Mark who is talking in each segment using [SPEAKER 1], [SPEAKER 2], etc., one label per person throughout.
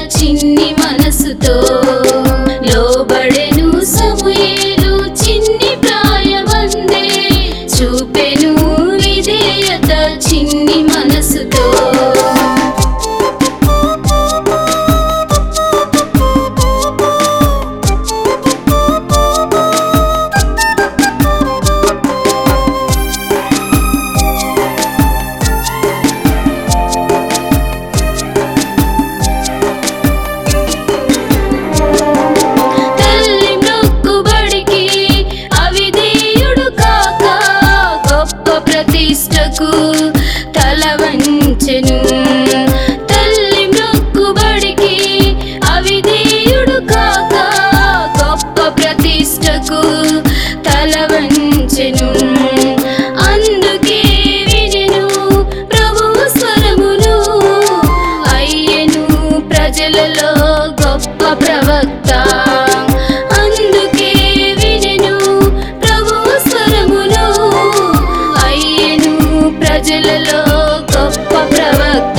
[SPEAKER 1] చిన్ని మనసుతో లోబడెను సమూయేలు చిన్ని ప్రాయమందే చూపెను విధేయత చిన్ని మనసుతో తల వంచెను తల్లి మ్రొక్కుబడికి అవిధేయుడు కాక గొప్ప ప్రతిష్టకు తల వంచెను అందుకే వినెను ప్రభువు స్వరమును అయ్యెను ప్రజలలో గొప్ప ప్రవక్త ప్రజలలో గొప్ప ప్రవక్త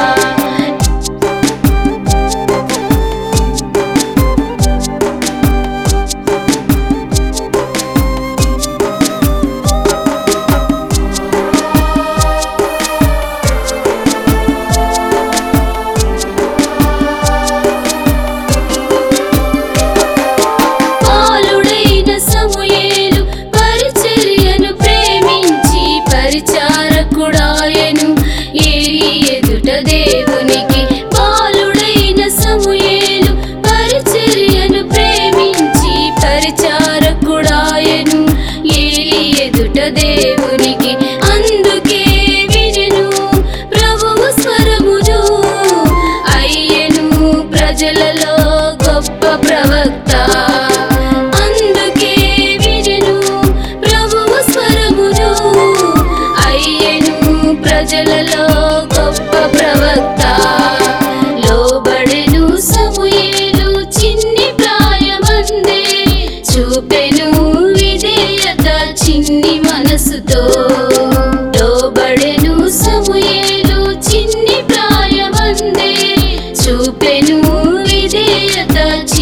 [SPEAKER 1] బాలుడైన సమూయేలు పరిచర్యను ప్రేమించి పరిచారకుడాయెను ఏలీ ఎదుట దేవునికి బాలుడైన సమూయేలు పరిచర్యను ప్రేమించి పరిచారకుడాయెను ఏలీ ఎదుట దేవునికి అందుకే వినెను ప్రభువు స్వరమును అయ్యెను ప్రజలలో గొప్ప ప్రవక్త అందుకే వినెను ప్రభువు స్వరమును అయ్యెను ప్రజలలో గొప్ప ప్రవక్త లోబడెను సమూయేలు చిన్ని ప్రాయమందే చూపెను విధేయత చిన్ని మనసుతో లోబడెను సమూయేలు చిన్ని ప్రాయమందే చూపెను విధేయత